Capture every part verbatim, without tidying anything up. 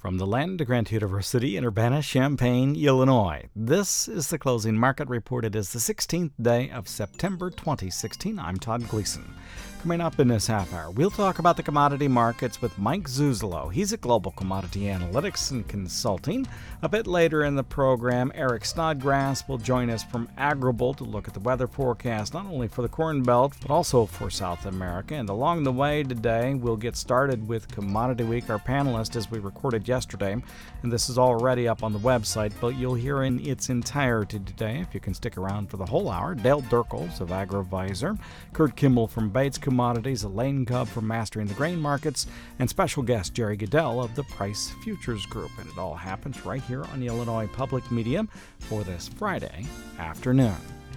From the land of Grant University in Urbana-Champaign, Illinois, this is the Closing Market Report. It is the sixteenth day of September twenty sixteen. I'm Todd Gleason. Coming up in this half hour, we'll talk about the commodity markets with Mike Zuzolo. He's at Global Commodity Analytics and Consulting. A bit later in the program, Eric Snodgrass will join us from Agrible to look at the weather forecast, not only for the Corn Belt, but also for South America. And along the way today, we'll get started with Commodity Week, our panelist, as we recorded yesterday. And this is already up on the website, but you'll hear in its entirety today, if you can stick around for the whole hour. Dale Durkles of AgriVisor, Kurt Kimball from Bates Commodities, Elaine Cobb from Mastering the Grain Markets, and special guest Jerry Goodell of the Price Futures Group. And it all happens right here on the Illinois Public Media for this Friday afternoon.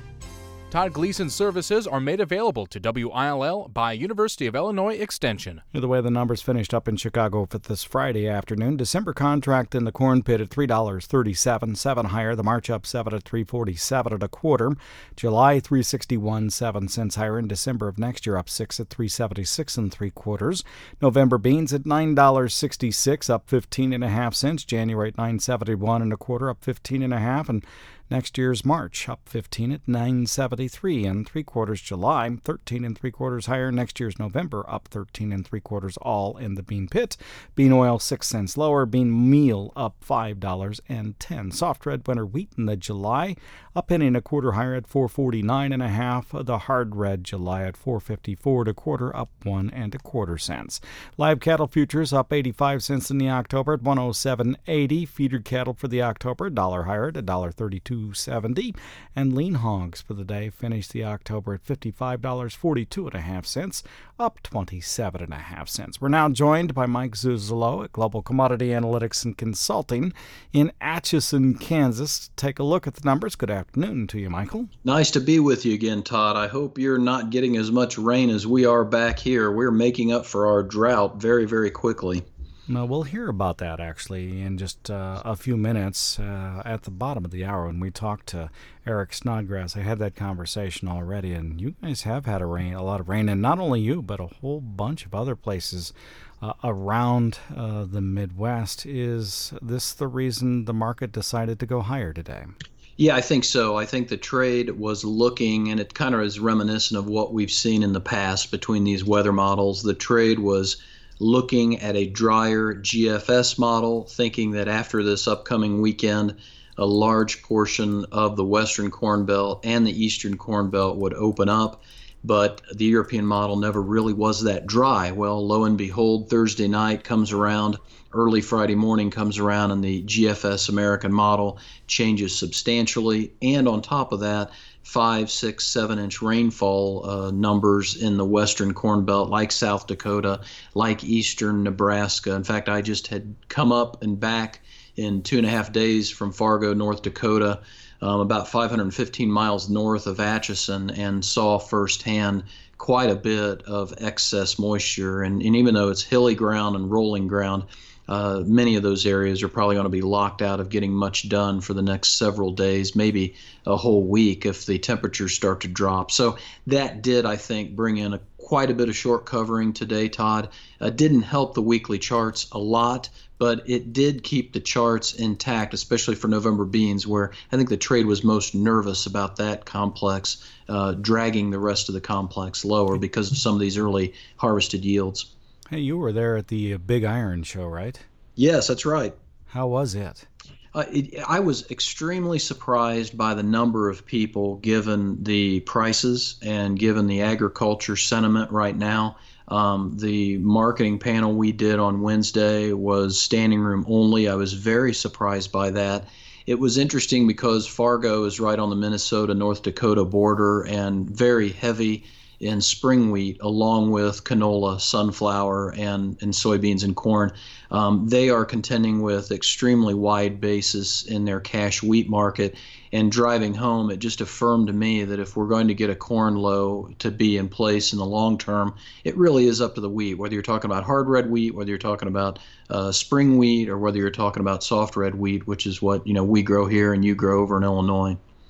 Todd Gleason services are made available to W I L L by University of Illinois Extension. The way the numbers finished up in Chicago for this Friday afternoon, December contract in the corn pit at three dollars and thirty-seven cents, seven higher. The March up seven at three forty-seven and a quarter. July three sixty-one, seven cents higher. In December of next year up six at three seventy-six and three quarters. November beans at nine dollars and sixty-six, up fifteen and a half cents. January at nine seventy-one and a quarter, up fifteen and a half, and next year's March up fifteen at nine seventy-three and three quarters. July thirteen and three quarters higher. Next year's November up thirteen and three quarters, all in the bean pit. Bean oil six cents lower. Bean meal up five dollars and ten cents. Soft red winter wheat in the July up penny and a quarter higher at four forty-nine and a half. The hard red July at four fifty-four and a quarter, up one and a quarter cents. Live cattle futures up eighty-five cents in the October at one oh seven eighty. Feeder cattle for the October a dollar higher at one dollar thirty-two seventy, and lean hogs for the day finished the October at fifty-five dollars and forty-two and a half cents, up twenty-seven and a half cents. We're now joined by Mike Zuzolo at Global Commodity Analytics and Consulting in Atchison, Kansas. Take a look at the numbers. Good afternoon to you, Michael. Nice to be with you again, Todd. I hope you're not getting as much rain as we are back here. We're making up for our drought very, very quickly. No, we'll hear about that, actually, in just uh, a few minutes uh, at the bottom of the hour when we talk to Eric Snodgrass. I had that conversation already, and you guys have had a rain, a lot of rain, and not only you, but a whole bunch of other places uh, around uh, the Midwest. Is this the reason the market decided to go higher today? Yeah, I think so. I think the trade was looking, and it kind of is reminiscent of what we've seen in the past between these weather models. The trade was looking at a drier G F S model, thinking that after this upcoming weekend, a large portion of the Western Corn Belt and the Eastern Corn Belt would open up. But the European model never really was that dry. Well, lo and behold, Thursday night comes around, early Friday morning comes around, and the G F S American model changes substantially. And on top of that, five, six, seven inch rainfall uh, numbers in the Western Corn Belt, like South Dakota, like Eastern Nebraska. In fact, I just had come up and back in two and a half days from Fargo, North Dakota, um, about five hundred fifteen miles north of Atchison, and saw firsthand quite a bit of excess moisture. And, and even though it's hilly ground and rolling ground, Uh, many of those areas are probably going to be locked out of getting much done for the next several days, maybe a whole week if the temperatures start to drop. So that did, I think, bring in a, quite a bit of short covering today, Todd. Uh, didn't help the weekly charts a lot, but it did keep the charts intact, especially for November beans, where I think the trade was most nervous about that complex, uh, dragging the rest of the complex lower because of some of these early harvested yields. Hey, you were there at the Big Iron show, right? Yes, that's right. How was it? Uh, it, I was extremely surprised by the number of people, given the prices and given the agriculture sentiment right now. Um, the marketing panel we did on Wednesday was standing room only. I was very surprised by that. It was interesting because Fargo is right on the Minnesota-North Dakota border and very heavy in spring wheat, along with canola, sunflower, and, and soybeans and corn. Um, they are contending with extremely wide basis in their cash wheat market. And driving home, it just affirmed to me that if we're going to get a corn low to be in place in the long term, it really is up to the wheat, whether you're talking about hard red wheat, whether you're talking about uh, spring wheat, or whether you're talking about soft red wheat, which is what you know we grow here and you grow over in Illinois.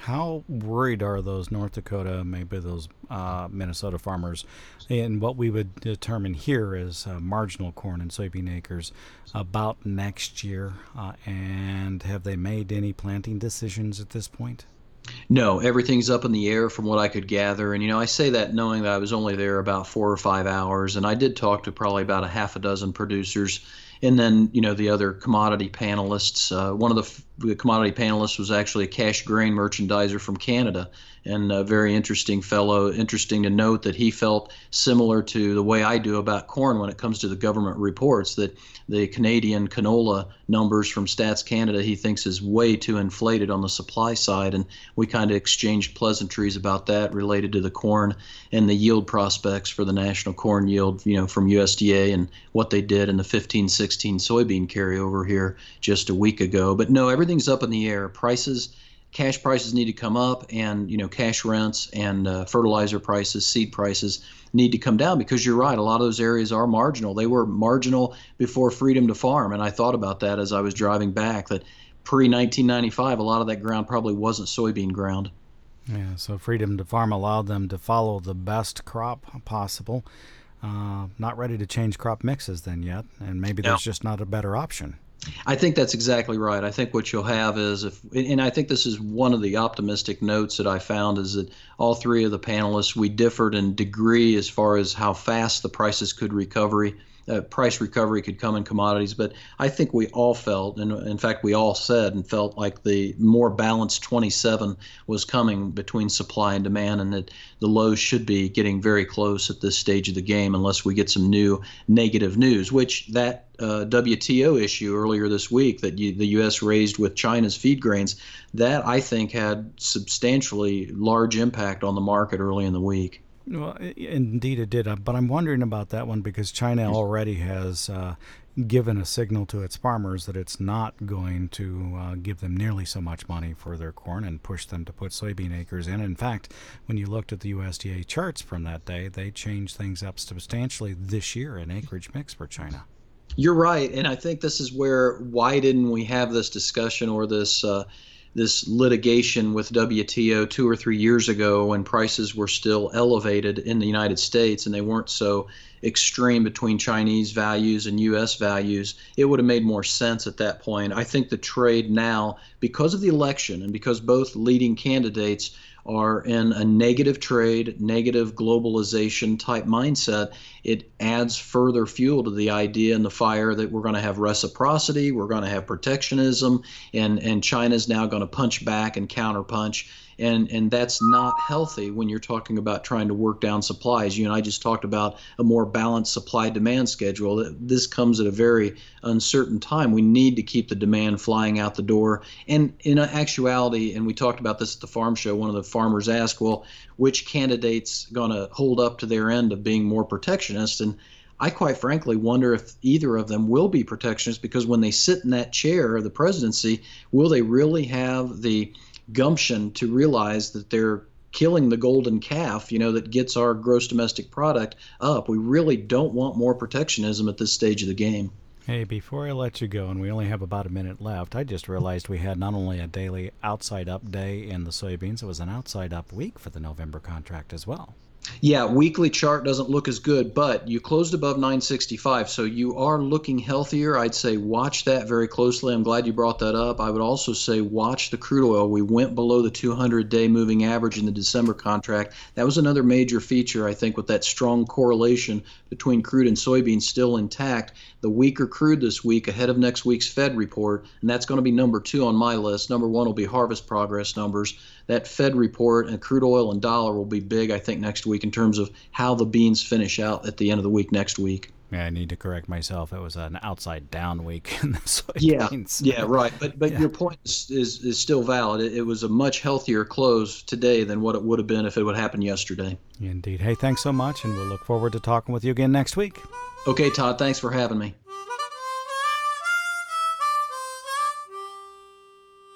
How worried are those North Dakota, maybe those uh, Minnesota farmers, in what we would determine here as uh, marginal corn and soybean acres about next year? Uh, and have they made any planting decisions at this point? No, everything's up in the air from what I could gather. And, you know, I say that knowing that I was only there about four or five hours. And I did talk to probably about a half a dozen producers. And then, you know, the other commodity panelists. Uh, one of the, the commodity panelists was actually a cash grain merchandiser from Canada, and a very interesting fellow. Interesting to note that he felt similar to the way I do about corn when it comes to the government reports, that the Canadian canola numbers from Stats Canada he thinks is way too inflated on the supply side. And we kind of exchanged pleasantries about that related to the corn and the yield prospects for the national corn yield, you know, from U S D A and what they did in the fifteen sixteen soybean carryover here just a week ago. But no, everything's up in the air. Prices, cash prices need to come up, and, you know, cash rents and uh, fertilizer prices, seed prices need to come down, because you're right, a lot of those areas are marginal. They were marginal before Freedom to Farm, and I thought about that as I was driving back, that pre nineteen ninety-five, a lot of that ground probably wasn't soybean ground. Yeah, so Freedom to Farm allowed them to follow the best crop possible. Uh, not ready to change crop mixes then yet, and maybe there's No. just not a better option. I think that's exactly right. I think what you'll have is, if, and I think this is one of the optimistic notes that I found, is that all three of the panelists, we differed in degree as far as how fast the prices could recovery, uh, price recovery could come in commodities. But I think we all felt, and in fact we all said and felt, like the more balanced twenty-seven was coming between supply and demand, and that the lows should be getting very close at this stage of the game, unless we get some new negative news, which that Uh, W T O issue earlier this week that you, the U S raised with China's feed grains, that I think had substantially large impact on the market early in the week. Well, i- indeed it did, uh, but I'm wondering about that one because China already has uh, given a signal to its farmers that it's not going to uh, give them nearly so much money for their corn and push them to put soybean acres in. In fact, when you looked at the U S D A charts from that day, they changed things up substantially this year in acreage mix for China. You're right, and I think this is where, why didn't we have this discussion or this uh, this litigation with W T O two or three years ago when prices were still elevated in the United States and they weren't so extreme between Chinese values and U S values? It would have made more sense at that point. I think the trade now, because of the election and because both leading candidates are in a negative trade, negative globalization type mindset, it adds further fuel to the idea and the fire that we're going to have reciprocity, we're going to have protectionism, and, and China's now going to punch back and counterpunch. And, and that's not healthy when you're talking about trying to work down supplies. You and I just talked about a more balanced supply-demand schedule. This comes at a very uncertain time. We need to keep the demand flying out the door. And in actuality, and we talked about this at the farm show, one of the farmers asked, well, which candidate's going to hold up to their end of being more protectionist? And I quite frankly wonder if either of them will be protectionists, because when they sit in that chair of the presidency, will they really have the gumption to realize that they're killing the golden calf, you know, that gets our gross domestic product up? We really don't want more protectionism at this stage of the game. Hey, before I let you go, and we only have about a minute left, I just realized we had not only a daily outside up day in the soybeans, it was an outside up week for the November contract as well. Yeah, weekly chart doesn't look as good, but you closed above nine sixty-five, so you are looking healthier. I'd say watch that very closely. I'm glad you brought that up. I would also say watch the crude oil. We went below the two hundred day moving average in the December contract. That was another major feature, I think, with that strong correlation between crude and soybeans still intact. The weaker crude this week ahead of next week's Fed report, and that's going to be number two on my list. Number one will be harvest progress numbers. That Fed report and crude oil and dollar will be big, I think, next week in terms of how the beans finish out at the end of the week next week. Yeah, I need to correct myself. It was an outside down week in the soybeans. Yeah, yeah, right. But but Yeah. your point is, is, is still valid. It, it was a much healthier close today than what it would have been if it would happen yesterday. Indeed. Hey, thanks so much, and we'll look forward to talking with you again next week. Okay, Todd, thanks for having me.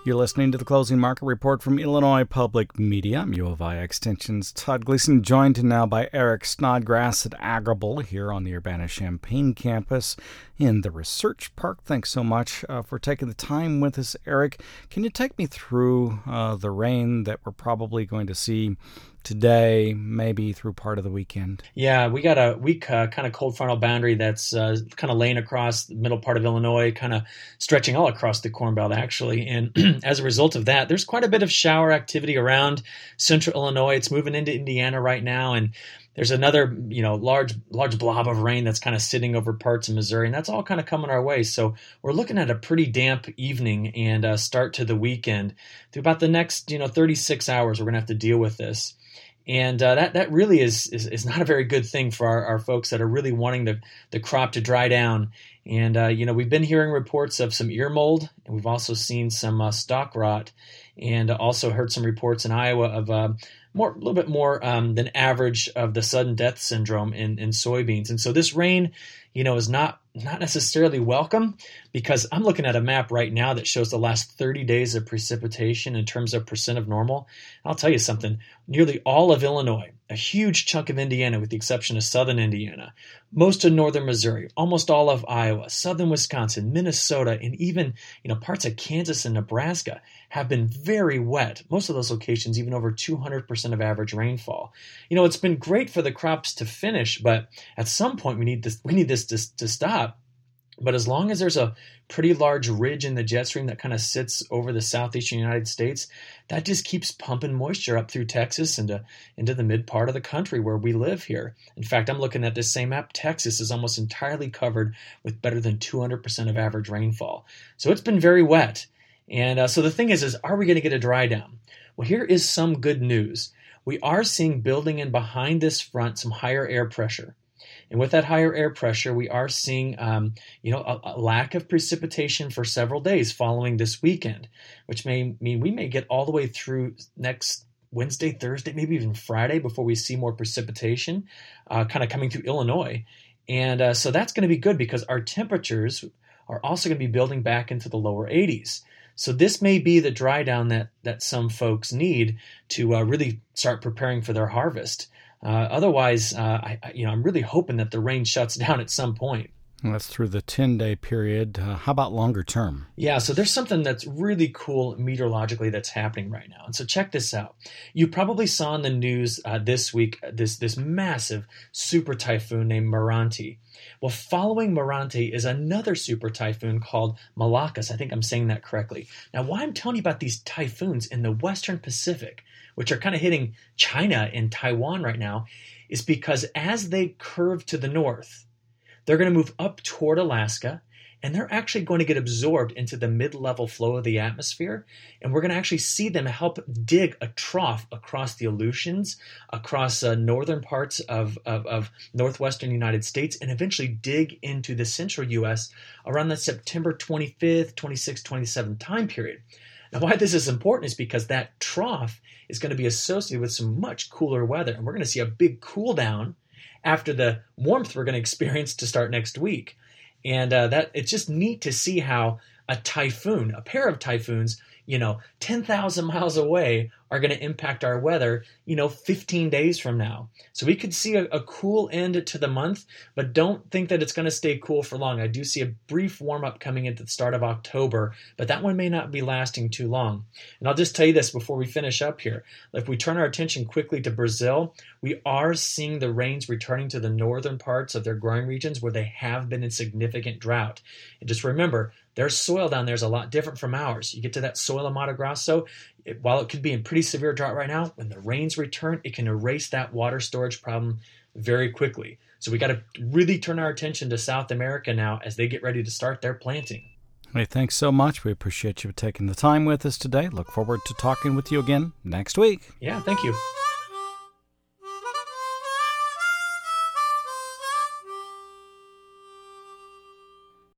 You're listening to the Closing Market Report from Illinois Public Media. I'm U of I Extension's Todd Gleason, joined now by Eric Snodgrass at Agrible here on the Urbana-Champaign campus in the Research Park. Thanks so much uh, for taking the time with us, Eric. Can you take me through uh, the rain that we're probably going to see today, maybe through part of the weekend? Yeah, we got a weak uh, kind of cold frontal boundary that's uh, kind of laying across the middle part of Illinois, kind of stretching all across the Corn Belt, actually. And as a result of that, there's quite a bit of shower activity around central Illinois. It's moving into Indiana right now, and there's another, you know, large, large blob of rain that's kind of sitting over parts of Missouri, and that's all kind of coming our way. So we're looking at a pretty damp evening and uh, start to the weekend. Through about the next, you know, thirty-six hours, we're going to have to deal with this. And uh, that that really is, is is not a very good thing for our, our folks that are really wanting the, the crop to dry down. And, uh, you know, we've been hearing reports of some ear mold, and we've also seen some uh, stalk rot, and also heard some reports in Iowa of uh, more, a little bit more um, than average of the sudden death syndrome in, in soybeans. And so this rain, you know, is not not necessarily welcome, because I'm looking at a map right now that shows the last thirty days of precipitation in terms of percent of normal. I'll tell you something, nearly all of Illinois, a huge chunk of Indiana with the exception of southern Indiana, most of northern Missouri, almost all of Iowa, southern Wisconsin, Minnesota, and even, you know, parts of Kansas and Nebraska have been very wet. Most of those locations even over two hundred percent of average rainfall. You know, it's been great for the crops to finish, but at some point we need this we need this to, to stop. But as long as there's a pretty large ridge in the jet stream that kind of sits over the southeastern United States, that just keeps pumping moisture up through Texas and into, into the mid part of the country where we live here. In fact, I'm looking at this same map. Texas is almost entirely covered with better than two hundred percent of average rainfall. So it's been very wet. And uh, so the thing is, is are we going to get a dry down? Well, here is some good news. We are seeing building in behind this front some higher air pressure. And with that higher air pressure, we are seeing, um, you know, a, a lack of precipitation for several days following this weekend, which may mean we may get all the way through next Wednesday, Thursday, maybe even Friday before we see more precipitation uh, kind of coming through Illinois. And uh, so that's going to be good, because our temperatures are also going to be building back into the lower eighties. So this may be the dry down that, that some folks need to uh, really start preparing for their harvest. Uh, otherwise, uh, I, you know, I'm really hoping that the rain shuts down at some point. Well, that's through the ten-day period. Uh, how about longer term? Yeah, so there's something that's really cool meteorologically that's happening right now. And so check this out. You probably saw in the news uh, this week this this massive super typhoon named Moranti. Well, following Moranti is another super typhoon called Malakas. I think I'm saying that correctly. Now, why I'm telling you about these typhoons in the Western Pacific, which are kind of hitting China and Taiwan right now, is because as they curve to the north, they're going to move up toward Alaska, and they're actually going to get absorbed into the mid-level flow of the atmosphere, and we're going to actually see them help dig a trough across the Aleutians, across uh, northern parts of, of, of northwestern United States, and eventually dig into the central U S around the September twenty-fifth, twenty-sixth, twenty-seventh time period. Now, why this is important is because that trough is going to be associated with some much cooler weather, and we're going to see a big cool down after the warmth we're going to experience to start next week. And uh, that it's just neat to see how a typhoon, a pair of typhoons, you know, ten thousand miles away are going to impact our weather, you know, fifteen days from now. So we could see a, a cool end to the month, but don't think that it's going to stay cool for long. I do see a brief warm up coming into the start of October, but that one may not be lasting too long. And I'll just tell you this before we finish up here. If we turn our attention quickly to Brazil, we are seeing the rains returning to the northern parts of their growing regions where they have been in significant drought. And just remember, their soil down there is a lot different from ours. You get to that soil of Mato Grosso, it, while it could be in pretty severe drought right now, when the rains return, it can erase that water storage problem very quickly. So we got to really turn our attention to South America now as they get ready to start their planting. Hey, thanks so much. We appreciate you taking the time with us today. Look forward to talking with you again next week. Yeah, thank you.